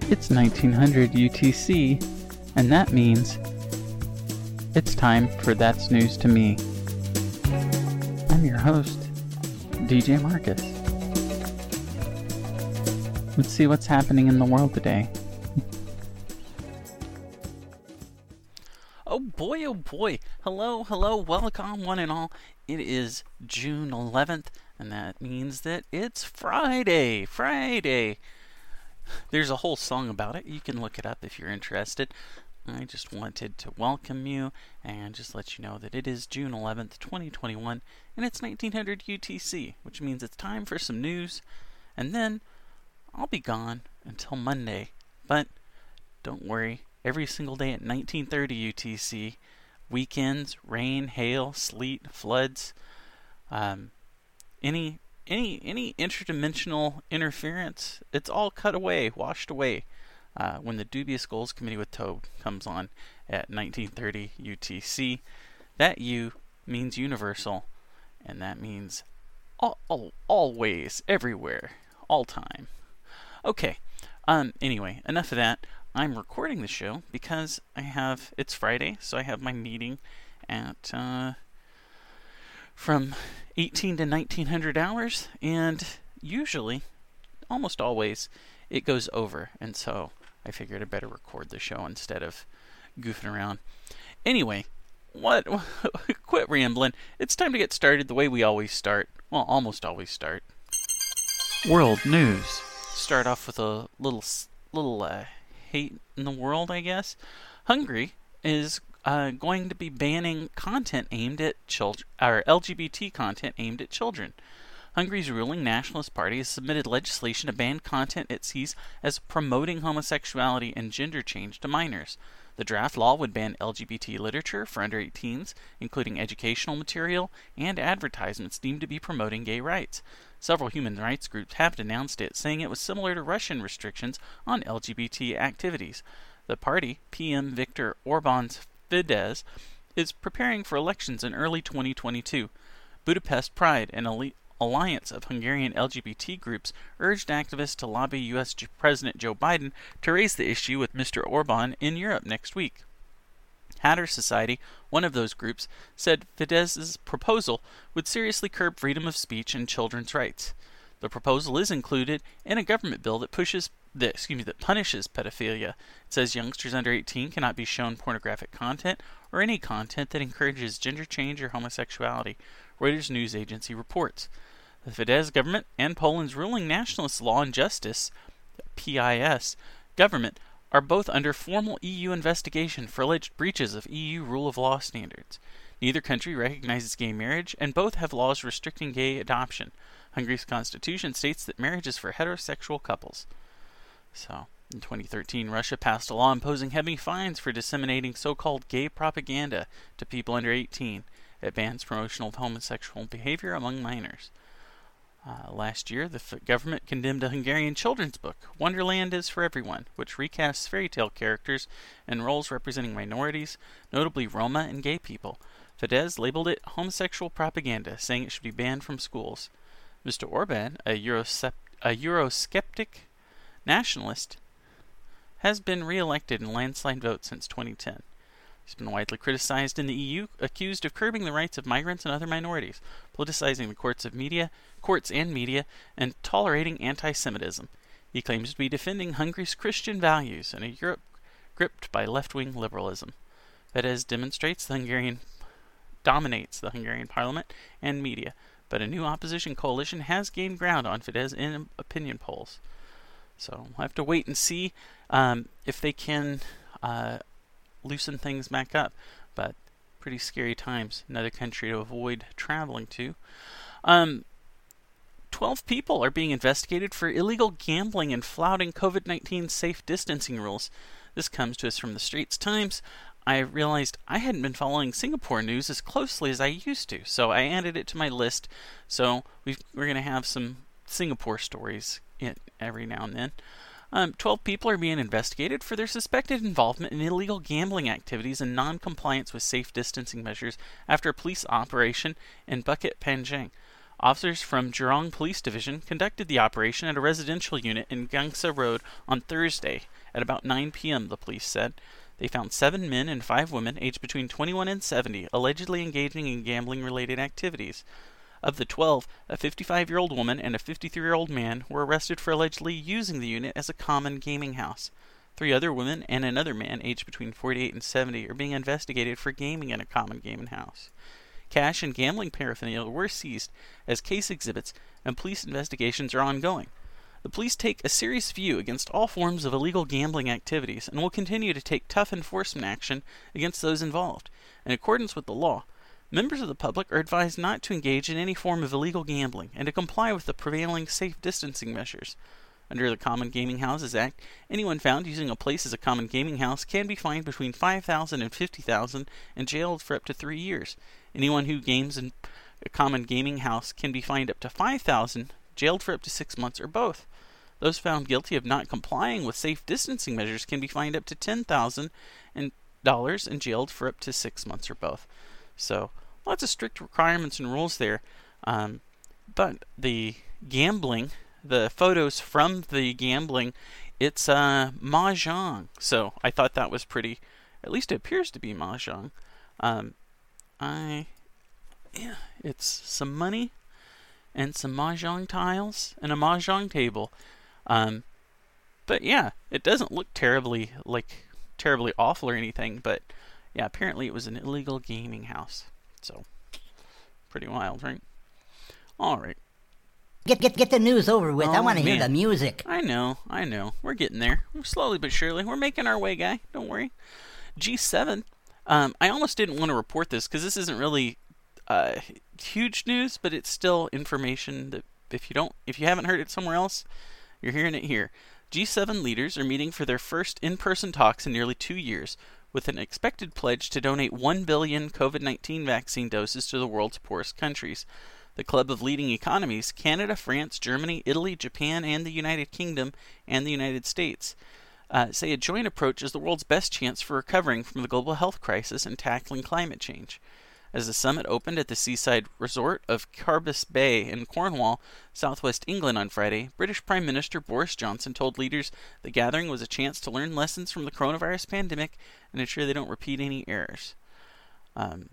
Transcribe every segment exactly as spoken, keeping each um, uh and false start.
It's nineteen hundred U T C, and that means it's time for That's News to Me. I'm your host, D J Marcus. Let's see what's happening in the world today. Oh boy, oh boy. Hello, hello, welcome one and all. It is June eleventh, and that means that it's Friday. Friday. There's a whole song about it. You can look it up if you're interested. I just wanted to welcome you and just let you know that it is June eleventh, twenty twenty-one, and it's nineteen hundred U T C, which means it's time for some news, and then I'll be gone until Monday. But don't worry, every single day at nineteen thirty U T C, weekends, rain, hail, sleet, floods, um, any any any interdimensional interference, it's all cut away, washed away. Uh, when the Dubious Goals Committee with Tobe comes on at nineteen thirty U T C, that U means universal, and that means all, all, always, everywhere, all time. Okay, um, anyway, enough of that. I'm recording the show because I have, it's Friday, so I have my meeting at, uh, from eighteen to nineteen hundred hours, and usually, almost always, it goes over, and so I figured I'd better record the show instead of goofing around. Anyway, what? Quit rambling. It's time to get started the way we always start. Well, almost always start. World news. Start off with a little, little uh, hate in the world, I guess. Hungary is uh, going to be banning content aimed at children, or L G B T content aimed at children. Hungary's ruling Nationalist Party has submitted legislation to ban content it sees as promoting homosexuality and gender change to minors. The draft law would ban L G B T literature for under eighteens, including educational material and advertisements deemed to be promoting gay rights. Several human rights groups have denounced it, saying it was similar to Russian restrictions on L G B T activities. The party, P M Viktor Orban's Fidesz, is preparing for elections in early twenty twenty-two. Budapest Pride, an elite alliance of Hungarian L G B T groups, urged activists to lobby U S President Joe Biden to raise the issue with Mister Orban in Europe next week. Hatter Society, one of those groups, said Fidesz's proposal would seriously curb freedom of speech and children's rights. The proposal is included in a government bill that pushes that, excuse me, that punishes pedophilia. It says youngsters under eighteen cannot be shown pornographic content or any content that encourages gender change or homosexuality, Reuters news agency reports. The Fidesz government and Poland's ruling Nationalist Law and Justice, P I S, government are both under formal E U investigation for alleged breaches of E U rule of law standards. Neither country recognizes gay marriage, and both have laws restricting gay adoption. Hungary's constitution states that marriage is for heterosexual couples. So, in twenty thirteen, Russia passed a law imposing heavy fines for disseminating so-called gay propaganda to people under eighteen. It bans promotional of homosexual behavior among minors. Uh, last year, the f- government condemned a Hungarian children's book, Wonderland is for Everyone, which recasts fairy tale characters and roles representing minorities, notably Roma and gay people. Fidesz labeled it homosexual propaganda, saying it should be banned from schools. Mister Orban, a, Eurosep- a Eurosceptic nationalist, has been re-elected in landslide vote since twenty ten. He's been widely criticized in the E U, accused of curbing the rights of migrants and other minorities, politicizing the courts of media, courts and media, and tolerating anti-Semitism. He claims to be defending Hungary's Christian values in a Europe gripped by left-wing liberalism. Fidesz demonstrates the Hungarian dominates the Hungarian parliament and media, but a new opposition coalition has gained ground on Fidesz in opinion polls. So we'll have to wait and see um, if they can uh, loosen things back up. But pretty scary times. Another country to avoid traveling to. Um, Twelve people are being investigated for illegal gambling and flouting COVID nineteen safe distancing rules. This comes to us from the Straits Times. I realized I hadn't been following Singapore news as closely as I used to, so I added it to my list. So we've, we're going to have some Singapore stories in, every now and then. Um, Twelve people are being investigated for their suspected involvement in illegal gambling activities and non-compliance with safe distancing measures after a police operation in Bukit Panjang. Officers from Jurong Police Division conducted the operation at a residential unit in Gangsa Road on Thursday at about nine p.m., the police said. They found seven men and five women aged between twenty-one and seventy allegedly engaging in gambling-related activities. Of the twelve, a fifty-five-year-old woman and a fifty-three-year-old man were arrested for allegedly using the unit as a common gaming house. Three other women and another man aged between forty-eight and seventy are being investigated for gaming in a common gaming house. Cash and gambling paraphernalia were seized as case exhibits, and police investigations are ongoing. The police take a serious view against all forms of illegal gambling activities and will continue to take tough enforcement action against those involved. In accordance with the law, members of the public are advised not to engage in any form of illegal gambling and to comply with the prevailing safe distancing measures. Under the Common Gaming Houses Act, anyone found using a place as a common gaming house can be fined between five thousand dollars and fifty thousand dollars and jailed for up to three years. Anyone who games in a common gaming house can be fined up to five thousand dollars, jailed for up to six months, or both. Those found guilty of not complying with safe distancing measures can be fined up to ten thousand dollars and jailed for up to six months, or both. So, lots of strict requirements and rules there. Um, but the gambling, the photos from the gambling, it's uh, mahjong. So, I thought that was pretty, at least it appears to be mahjong. Um, I, yeah, it's some money and some mahjong tiles and a mahjong table. Um, but yeah, it doesn't look terribly, like, terribly awful or anything, but yeah, apparently it was an illegal gaming house. So, pretty wild, right? Alright. Get get get the news over with. Oh, I want to hear man. the music. I know, I know. We're getting there. Slowly but surely. We're making our way, guy. Don't worry. G seven. Um, I almost didn't want to report this because this isn't really uh, huge news, but it's still information that if you don't, if you haven't heard it somewhere else, you're hearing it here. G seven leaders are meeting for their first in-person talks in nearly two years, with an expected pledge to donate one billion COVID nineteen vaccine doses to the world's poorest countries. The club of leading economies, Canada, France, Germany, Italy, Japan, and the United Kingdom, and the United States, uh, say a joint approach is the world's best chance for recovering from the global health crisis and tackling climate change. As the summit opened at the seaside resort of Carbis Bay in Cornwall, southwest England on Friday, British Prime Minister Boris Johnson told leaders the gathering was a chance to learn lessons from the coronavirus pandemic and ensure they don't repeat any errors. Um,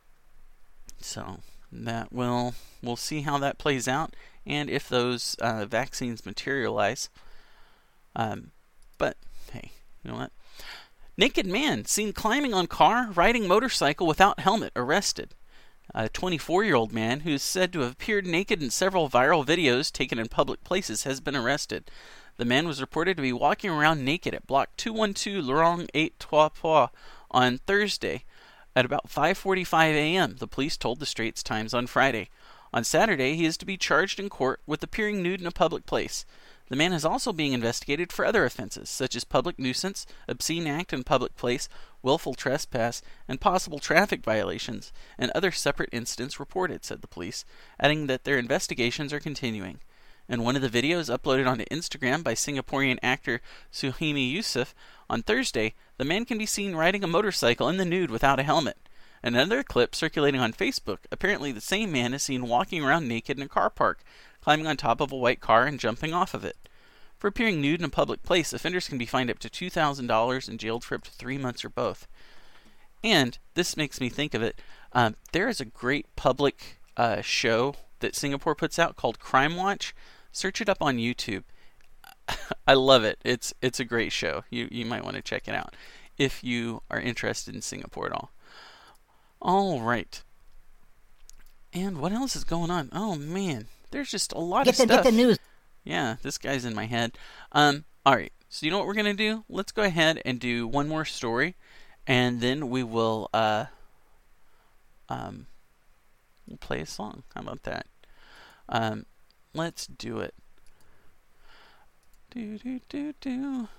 so that will we'll see how that plays out and if those uh, vaccines materialize. Um, but hey, you know what? Naked man seen climbing on car, riding motorcycle without helmet, arrested. A twenty-four-year-old man who is said to have appeared naked in several viral videos taken in public places has been arrested. The man was reported to be walking around naked at Block two one two Laurent eight Trois Pois on Thursday at about five forty-five a.m., the police told the Straits Times on Friday. On Saturday, he is to be charged in court with appearing nude in a public place. The man is also being investigated for other offenses, such as public nuisance, obscene act in public place, willful trespass, and possible traffic violations, and other separate incidents reported, said the police, adding that their investigations are continuing. In one of the videos uploaded onto Instagram by Singaporean actor Suhaimi Yusof on Thursday, the man can be seen riding a motorcycle in the nude without a helmet. In another clip circulating on Facebook, apparently the same man is seen walking around naked in a car park, climbing on top of a white car and jumping off of it. For appearing nude in a public place, offenders can be fined up to two thousand dollars and jailed for up to three months or both. And, this makes me think of it, um, there is a great public uh, show that Singapore puts out called Crime Watch. Search it up on YouTube. I love it. It's it's a great show. You you might want to check it out if you are interested in Singapore at all. All right. And what else is going on? Oh man, there's just a lot Get of the, stuff. Get the news. Yeah, this guy's in my head. Um, all right. So you know what we're gonna do? Let's go ahead and do one more story, and then we will uh um we'll play a song. How about that? Um, let's do it. Do do do do.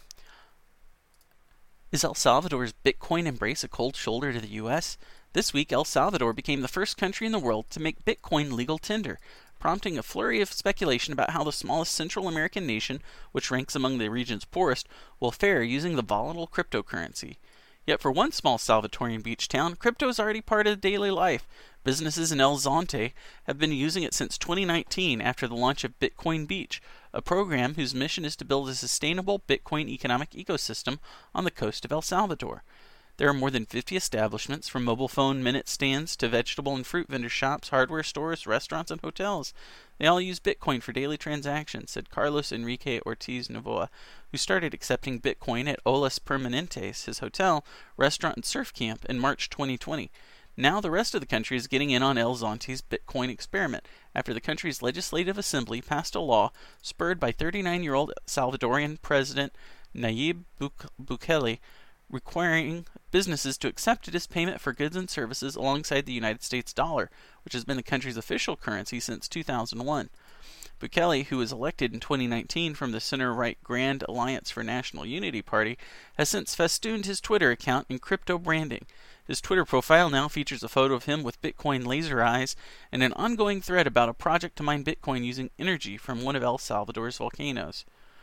Is El Salvador's Bitcoin embrace a cold shoulder to the U S? This week, El Salvador became the first country in the world to make Bitcoin legal tender, prompting a flurry of speculation about how the smallest Central American nation, which ranks among the region's poorest, will fare using the volatile cryptocurrency. Yet for one small Salvadoran beach town, crypto is already part of daily life. Businesses in El Zonte have been using it since twenty nineteen after the launch of Bitcoin Beach, a program whose mission is to build a sustainable Bitcoin economic ecosystem on the coast of El Salvador. There are more than fifty establishments, from mobile phone minute stands to vegetable and fruit vendor shops, hardware stores, restaurants, and hotels. They all use Bitcoin for daily transactions, said Carlos Enrique Ortiz Novoa, who started accepting Bitcoin at Olas Permanentes, his hotel, restaurant, and surf camp in March twenty twenty. Now the rest of the country is getting in on El Zonte's Bitcoin experiment after the country's legislative assembly passed a law spurred by thirty-nine-year-old Salvadorian President Nayib Bukele, requiring businesses to accept it as payment for goods and services alongside the United States dollar, which has been the country's official currency since two thousand one. Bukele, who was elected in twenty nineteen from the center-right Grand Alliance for National Unity Party, has since festooned his Twitter account in crypto branding. His Twitter profile now features a photo of him with Bitcoin laser eyes and an ongoing thread about a project to mine Bitcoin using energy from one of El Salvador's volcanoes.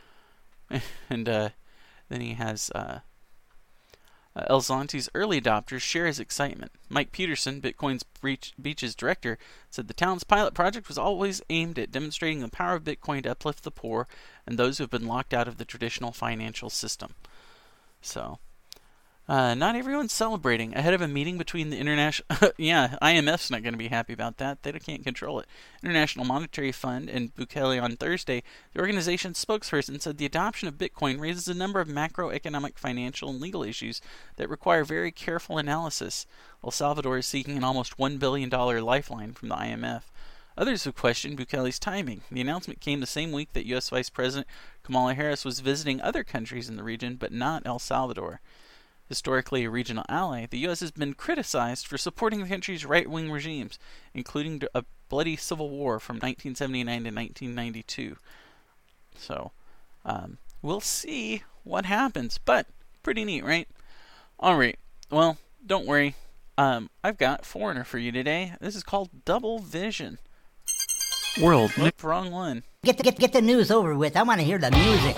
and uh, then he has uh, uh, El Zonte's early adopters share his excitement. Mike Peterson, Bitcoin's Beach, Beach's director, said the town's pilot project was always aimed at demonstrating the power of Bitcoin to uplift the poor and those who have been locked out of the traditional financial system. So... Uh, not everyone's celebrating ahead of a meeting between the international, yeah, I M F's not going to be happy about that. They can't control it. International Monetary Fund and Bukele on Thursday, the organization's spokesperson said the adoption of Bitcoin raises a number of macroeconomic, financial, and legal issues that require very careful analysis. El Salvador is seeking an almost one billion dollars lifeline from the I M F. Others have questioned Bukele's timing. The announcement came the same week that U S Vice President Kamala Harris was visiting other countries in the region, but not El Salvador. Historically a regional ally, the U S has been criticized for supporting the country's right-wing regimes, including a bloody civil war from nineteen seventy-nine to nineteen ninety-two. So, um, we'll see what happens, but pretty neat, right? Alright, well, don't worry. Um, I've got Foreigner for you today. This is called Double Vision. World. Nope, wrong one. Get the, get, get the news over with. I want to hear the music.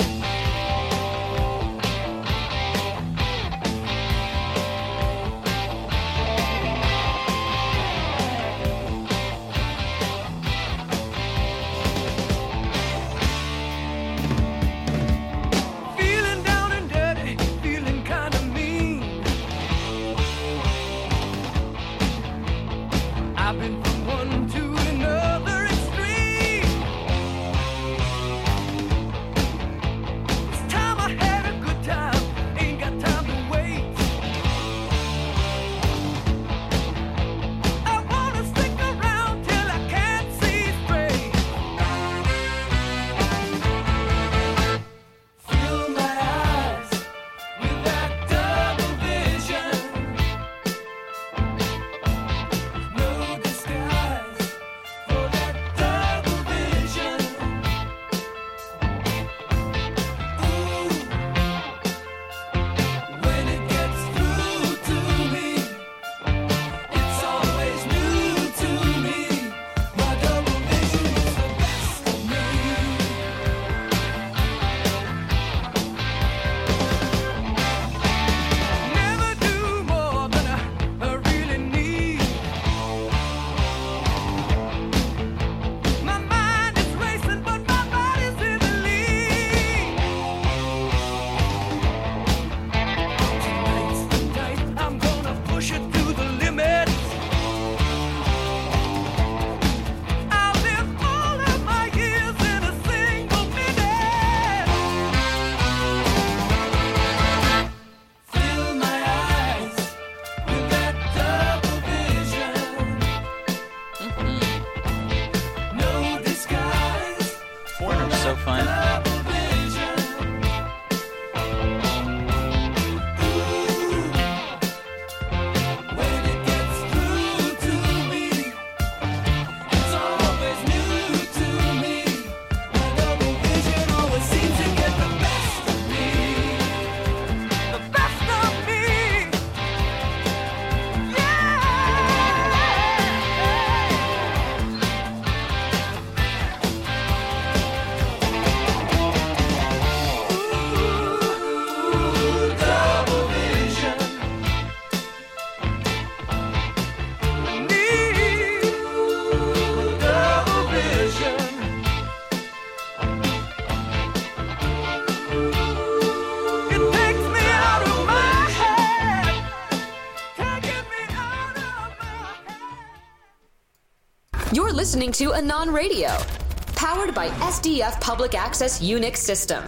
You're listening to Anon Radio, powered by S D F Public Access Unix System.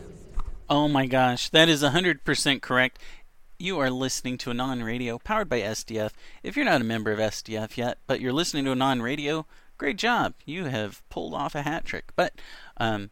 Oh my gosh, that is one hundred percent correct. You are listening to Anon Radio, powered by S D F. If you're not a member of S D F yet, but you're listening to Anon Radio, great job. You have pulled off a hat trick. But um,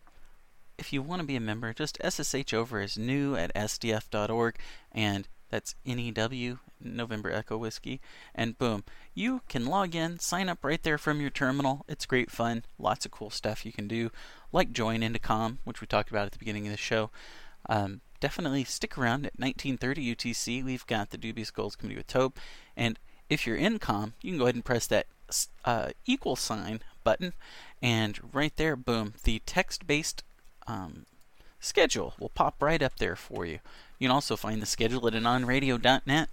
if you want to be a member, just S S H over as new at S D F dot org, and that's N E W, November Echo Whiskey, and boom. You can log in, sign up right there from your terminal. It's great fun. Lots of cool stuff you can do, like join Indicom, which we talked about at the beginning of the show. Um, definitely stick around at nineteen thirty U T C. We've got the Dubious Goals Committee with Tobe. And if you're in com, you can go ahead and press that uh, equal sign button. And right there, boom, the text-based um, schedule will pop right up there for you. You can also find the schedule at anon radio dot net.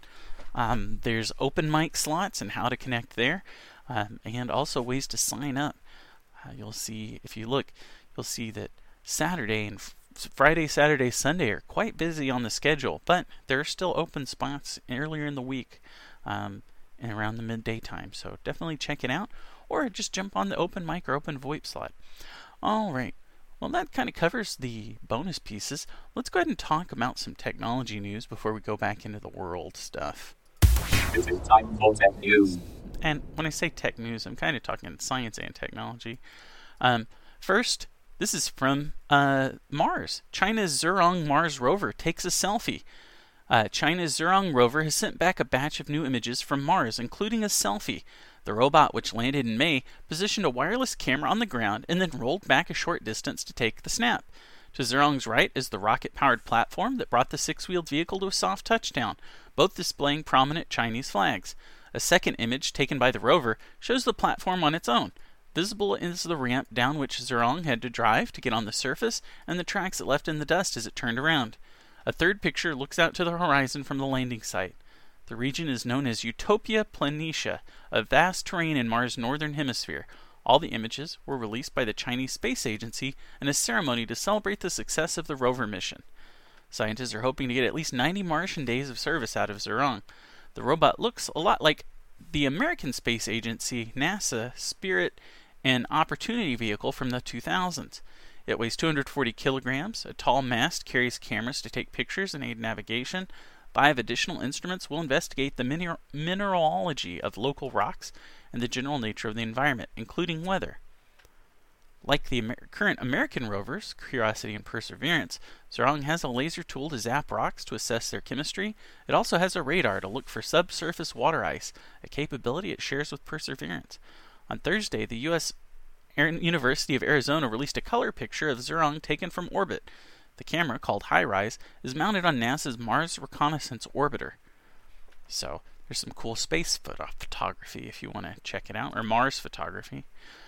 Um, there's open mic slots and how to connect there, um, and also ways to sign up. Uh, you'll see, if you look, you'll see that Saturday and f- Friday, Saturday, Sunday are quite busy on the schedule, but there are still open spots earlier in the week um, and around the midday time. So definitely check it out, or just jump on the open mic or open VoIP slot. All right. Well, that kind of covers the bonus pieces. Let's go ahead and talk about some technology news before we go back into the world stuff. It is time for tech news. And when I say tech news, I'm kind of talking science and technology. Um, first, this is from uh, Mars. China's Zhurong Mars rover takes a selfie. Uh, China's Zhurong rover has sent back a batch of new images from Mars, including a selfie. The robot, which landed in May, positioned a wireless camera on the ground and then rolled back a short distance to take the snap. To Zhurong's right is the rocket-powered platform that brought the six-wheeled vehicle to a soft touchdown, both displaying prominent Chinese flags. A second image, taken by the rover, shows the platform on its own. Visible is the ramp down which Zhurong had to drive to get on the surface, and the tracks it left in the dust as it turned around. A third picture looks out to the horizon from the landing site. The region is known as Utopia Planitia, a vast terrain in Mars' northern hemisphere. All the images were released by the Chinese Space Agency in a ceremony to celebrate the success of the rover mission. Scientists are hoping to get at least ninety Martian days of service out of Zhurong. The robot looks a lot like the American Space Agency NASA Spirit and Opportunity vehicle from the two thousands. It weighs two hundred forty kilograms. A tall mast carries cameras to take pictures and aid navigation. Five additional instruments will investigate the mineral- mineralogy of local rocks and the general nature of the environment, including weather. Like the Amer- current American rovers, Curiosity and Perseverance, Zhurong has a laser tool to zap rocks to assess their chemistry. It also has a radar to look for subsurface water ice, a capability it shares with Perseverance. On Thursday, the U S University of Arizona released a color picture of Zhurong taken from orbit. The camera, called HiRISE, is mounted on NASA's Mars Reconnaissance Orbiter. So, there's some cool space photo- photography if you want to check it out, or Mars photography.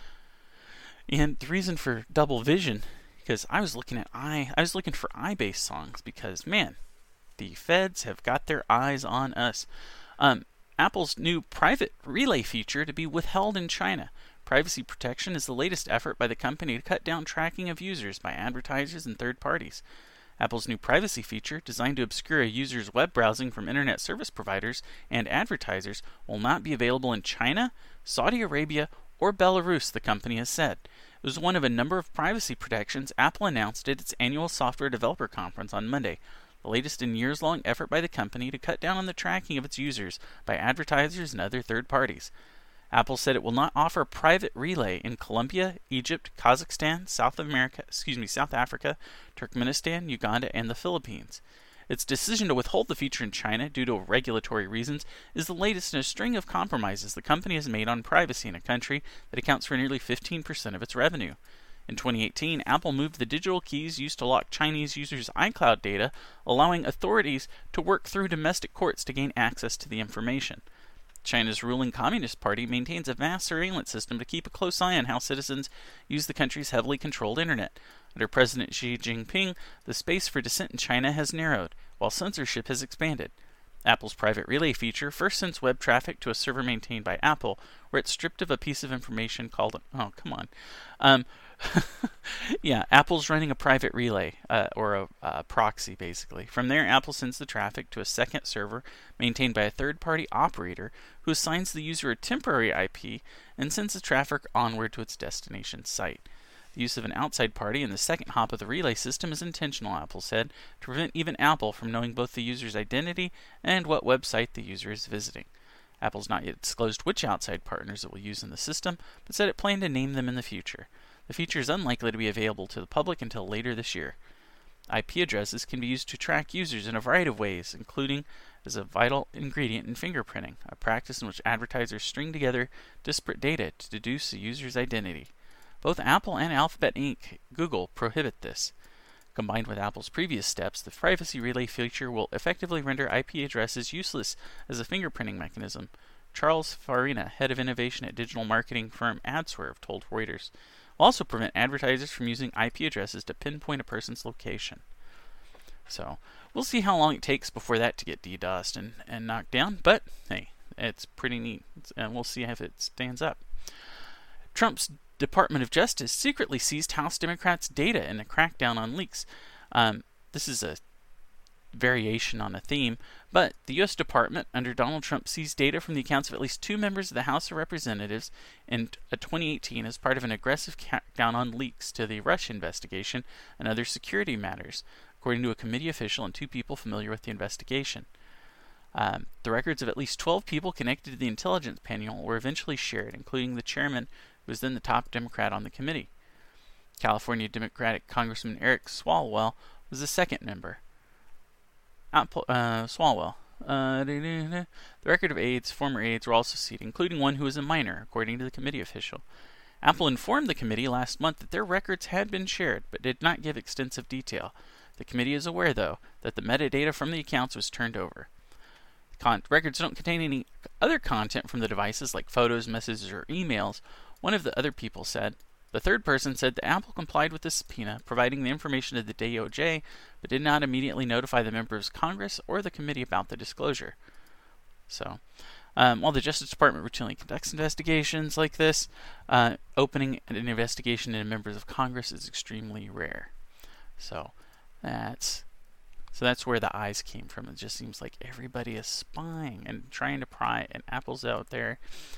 And the reason for double vision, because I was looking at i, I was looking for i-based songs because, man, the feds have got their eyes on us. Um, Apple's new private relay feature to be withheld in China. Privacy protection is the latest effort by the company to cut down tracking of users by advertisers and third parties. Apple's new privacy feature, designed to obscure a user's web browsing from internet service providers and advertisers, will not be available in China, Saudi Arabia, or Belarus, the company has said. It was one of a number of privacy protections Apple announced at its annual Software Developer Conference on Monday, the latest in years-long effort by the company to cut down on the tracking of its users by advertisers and other third parties. Apple said it will not offer private relay in Colombia, Egypt, Kazakhstan, South America, excuse me, South Africa, Turkmenistan, Uganda, and the Philippines. Its decision to withhold the feature in China due to regulatory reasons is the latest in a string of compromises the company has made on privacy in a country that accounts for nearly fifteen percent of its revenue. In twenty eighteen, Apple moved the digital keys used to lock Chinese users' iCloud data, allowing authorities to work through domestic courts to gain access to the information. China's ruling Communist Party maintains a vast surveillance system to keep a close eye on how citizens use the country's heavily controlled internet. Under President Xi Jinping, the space for dissent in China has narrowed, while censorship has expanded. Apple's private relay feature first sends web traffic to a server maintained by Apple, where it's stripped of a piece of information called... Oh, come on. Um, yeah, Apple's running a private relay, uh, or a uh, proxy, basically. From there, Apple sends the traffic to a second server maintained by a third-party operator who assigns the user a temporary I P and sends the traffic onward to its destination site. The use of an outside party in the second hop of the relay system is intentional, Apple said, to prevent even Apple from knowing both the user's identity and what website the user is visiting. Apple's not yet disclosed which outside partners it will use in the system, but said it planned to name them in the future. The feature is unlikely to be available to the public until later this year. I P addresses can be used to track users in a variety of ways, including as a vital ingredient in fingerprinting, a practice in which advertisers string together disparate data to deduce a user's identity. Both Apple and Alphabet Incorporated, Google, prohibit this. Combined with Apple's previous steps, the privacy relay feature will effectively render I P addresses useless as a fingerprinting mechanism. Charles Farina, head of innovation at digital marketing firm AdSwerve, told Reuters. Will also prevent advertisers from using I P addresses to pinpoint a person's location. So, we'll see how long it takes before that to get DDoSed and, and knocked down, but hey, it's pretty neat, it's, and we'll see if it stands up. Trump's Department of Justice secretly seized House Democrats' data in a crackdown on leaks. Um, this is a variation on a theme, but the U S Department under Donald Trump seized data from the accounts of at least two members of the House of Representatives in twenty eighteen as part of an aggressive crackdown on leaks to the Russia investigation and other security matters, according to a committee official and two people familiar with the investigation. Um, the records of at least twelve people connected to the intelligence panel were eventually shared, including the chairman, who was then the top Democrat on the committee. California Democratic Congressman Eric Swalwell was the second member. Apple, uh, Swalwell. Uh, the record of aides, former aides, were also seated, including one who was a minor, according to the committee official. Apple informed the committee last month that their records had been shared, but did not give extensive detail. The committee is aware, though, that the metadata from the accounts was turned over. Con- records don't contain any other content from the devices, like photos, messages, or emails, one of the other people said. The third person said that Apple complied with the subpoena, providing the information to the D O J, but did not immediately notify the members of Congress or the committee about the disclosure. So, um, while the Justice Department routinely conducts investigations like this, uh, opening an investigation into members of Congress is extremely rare. So, that's so that's where the eyes came from. It just seems like everybody is spying and trying to pry, and Apple's out there.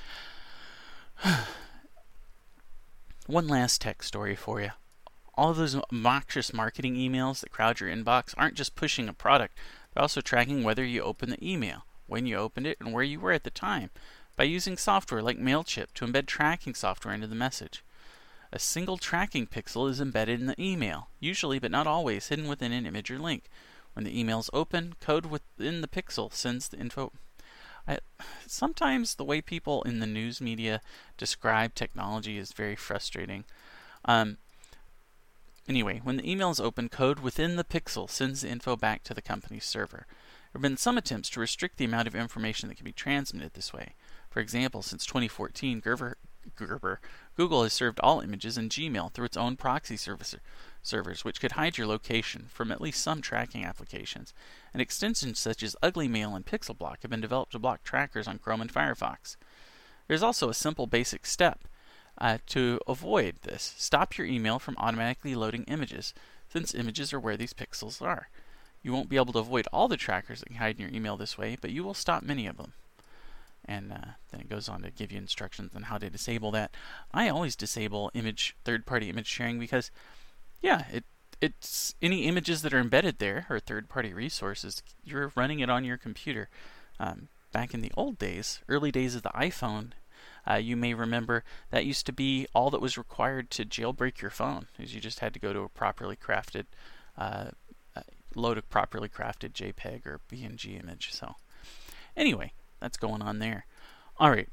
One last tech story for you. All of those obnoxious marketing emails that crowd your inbox aren't just pushing a product, they're also tracking whether you opened the email, when you opened it, and where you were at the time, by using software like MailChimp to embed tracking software into the message. A single tracking pixel is embedded in the email, usually but not always hidden within an image or link. When the email is open, code within the pixel sends the info. I, sometimes the way people in the news media describe technology is very frustrating. Um, anyway, when the email is open, code within the pixel sends the info back to the company's server. There have been some attempts to restrict the amount of information that can be transmitted this way. For example, since twenty fourteen, Gerber, Gerber, Google has served all images in Gmail through its own proxy service, servers, which could hide your location from at least some tracking applications. And extensions such as UglyMail and PixelBlock have been developed to block trackers on Chrome and Firefox. There's also a simple basic step uh, to avoid this. Stop your email from automatically loading images, since images are where these pixels are. You won't be able to avoid all the trackers that can hide in your email this way, but you will stop many of them. And uh, then it goes on to give you instructions on how to disable that. I always disable image third-party image sharing because, yeah, it it's any images that are embedded there are third-party resources. You're running it on your computer. Um, back in the old days, early days of the iPhone, uh, you may remember that used to be all that was required to jailbreak your phone, is you just had to go to a properly crafted, uh, uh, load a properly crafted JPEG or B N G image. So, anyway, that's going on there. All right.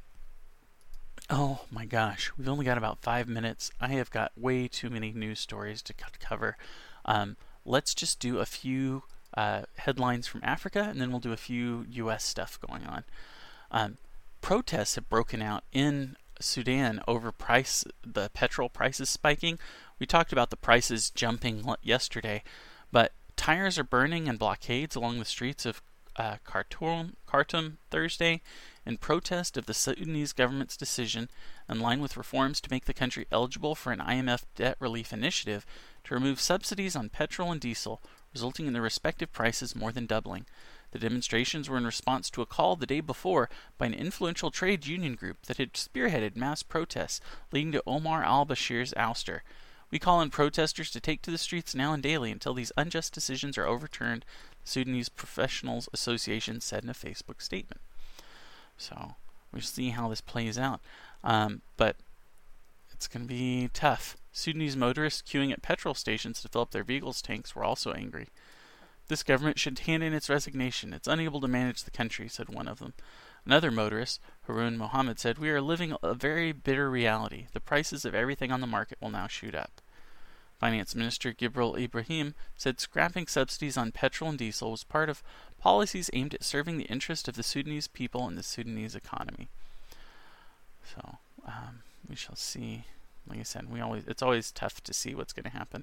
Oh my gosh, we've only got about five minutes. I have got way too many news stories to cover. Um, let's just do a few uh, headlines from Africa, and then we'll do a few U S stuff going on. Um, protests have broken out in Sudan over price, the petrol prices spiking. We talked about the prices jumping yesterday, but tires are burning and blockades along the streets of uh, Khartoum, Khartoum Thursday in protest of the Sudanese government's decision, in line with reforms to make the country eligible for an I M F debt relief initiative, to remove subsidies on petrol and diesel, resulting in their respective prices more than doubling. The demonstrations were in response to a call the day before by an influential trade union group that had spearheaded mass protests leading to Omar al-Bashir's ouster. We call on protesters to take to the streets now and daily until these unjust decisions are overturned, the Sudanese Professionals Association said in a Facebook statement. So, we'll see how this plays out. Um, but it's going to be tough. Sudanese motorists queuing at petrol stations to fill up their vehicles' tanks were also angry. This government should hand in its resignation. It's unable to manage the country, said one of them. Another motorist, Harun Mohammed, said, "We are living a very bitter reality. The prices of everything on the market will now shoot up." Finance Minister Gibril Ibrahim said scrapping subsidies on petrol and diesel was part of policies aimed at serving the interest of the Sudanese people and the Sudanese economy. So, um, we shall see. Like I said, we always it's always tough to see what's going to happen.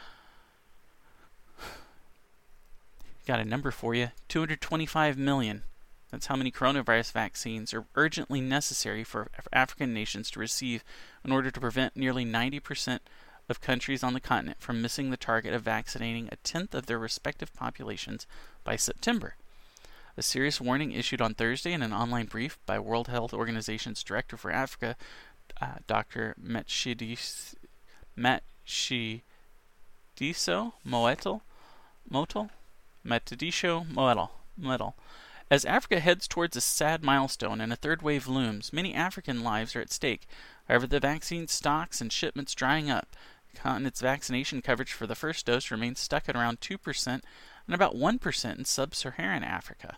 Got a number for you. two hundred twenty-five million. That's how many coronavirus vaccines are urgently necessary for African nations to receive in order to prevent nearly ninety percent of countries on the continent from missing the target of vaccinating a tenth of their respective populations by September. A serious warning issued on Thursday in an online brief by World Health Organization's Director for Africa, uh, Doctor Matshidiso Moetel, Motel, Matshidiso Moetel, Moetel. As Africa heads towards a sad milestone and a third wave looms, many African lives are at stake. However, the vaccine stocks and shipments drying up. The continent's vaccination coverage for the first dose remains stuck at around two percent and about one percent in sub-Saharan Africa.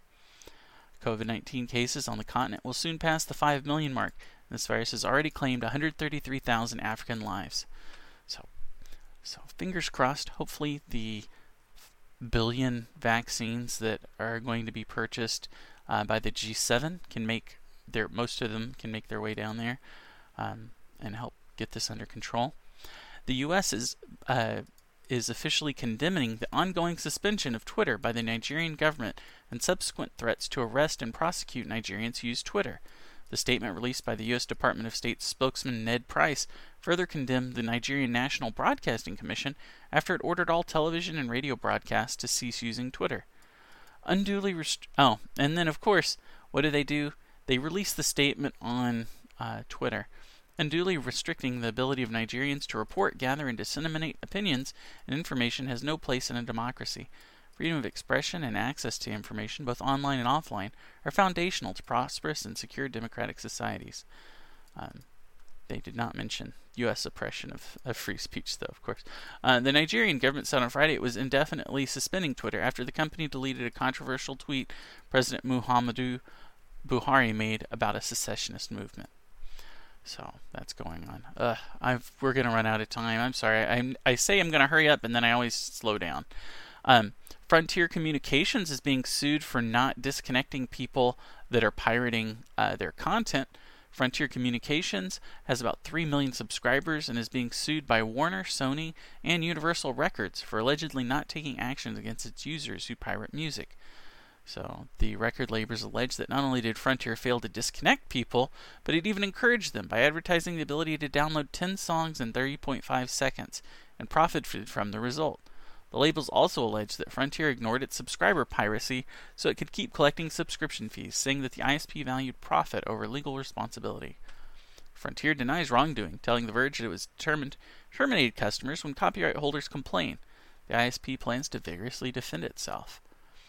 COVID nineteen cases on the continent will soon pass the five million mark, and this virus has already claimed one hundred thirty-three thousand African lives. So, so fingers crossed, hopefully the billion vaccines that are going to be purchased uh, by the G seven can make their, most of them can make their way down there um, and help get this under control. The U S is uh, is officially condemning the ongoing suspension of Twitter by the Nigerian government and subsequent threats to arrest and prosecute Nigerians who use Twitter. The statement released by the U S Department of State spokesman Ned Price further condemned the Nigerian National Broadcasting Commission after it ordered all television and radio broadcasts to cease using Twitter. Unduly rest- Oh, and then of course, what do they do? They release the statement on uh, Twitter. Unduly restricting the ability of Nigerians to report, gather, and disseminate opinions and information has no place in a democracy. Freedom of expression and access to information, both online and offline, are foundational to prosperous and secure democratic societies. Um, they did not mention U S suppression of, of free speech, though, of course. Uh, the Nigerian government said on Friday it was indefinitely suspending Twitter after the company deleted a controversial tweet President Muhammadu Buhari made about a secessionist movement. So that's going on. Uh, I've, we're going to run out of time. I'm sorry. I, I say I'm going to hurry up, and then I always slow down. Um, Frontier Communications is being sued for not disconnecting people that are pirating uh, their content. Frontier Communications has about three million subscribers and is being sued by Warner, Sony, and Universal Records for allegedly not taking actions against its users who pirate music. So the record labels allege that not only did Frontier fail to disconnect people, but it even encouraged them by advertising the ability to download ten songs in thirty point five seconds and profited from the result. The labels also allege that Frontier ignored its subscriber piracy so it could keep collecting subscription fees, saying that the I S P valued profit over legal responsibility. Frontier denies wrongdoing, telling The Verge that it was determined to terminate customers when copyright holders complain. The I S P plans to vigorously defend itself.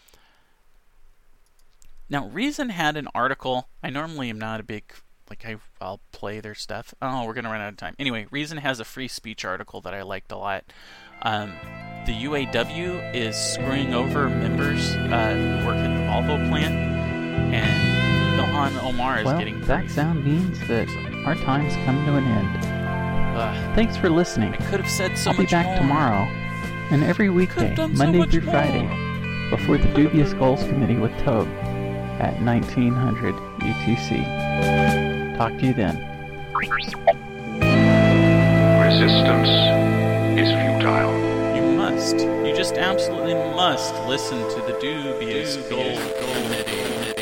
Now, Reason had an article. I normally am not a big, like, I, I'll play their stuff. Oh, we're going to run out of time. Anyway, Reason has a free speech article that I liked a lot. Um, the U A W is screwing over members uh, who work at the Volvo plant, and Ilhan Omar is well, getting that briefed. sound means that our time's come to an end. Uh, Thanks for listening. I could have said so I'll be much back more. tomorrow, and every weekday, done so Monday much through more. Friday, before the Dubious Goals Committee with Toad at nineteen hundred U T C. Talk to you then. Resistance is futile. You must must. You just absolutely must listen to the Dubious Gold Committee.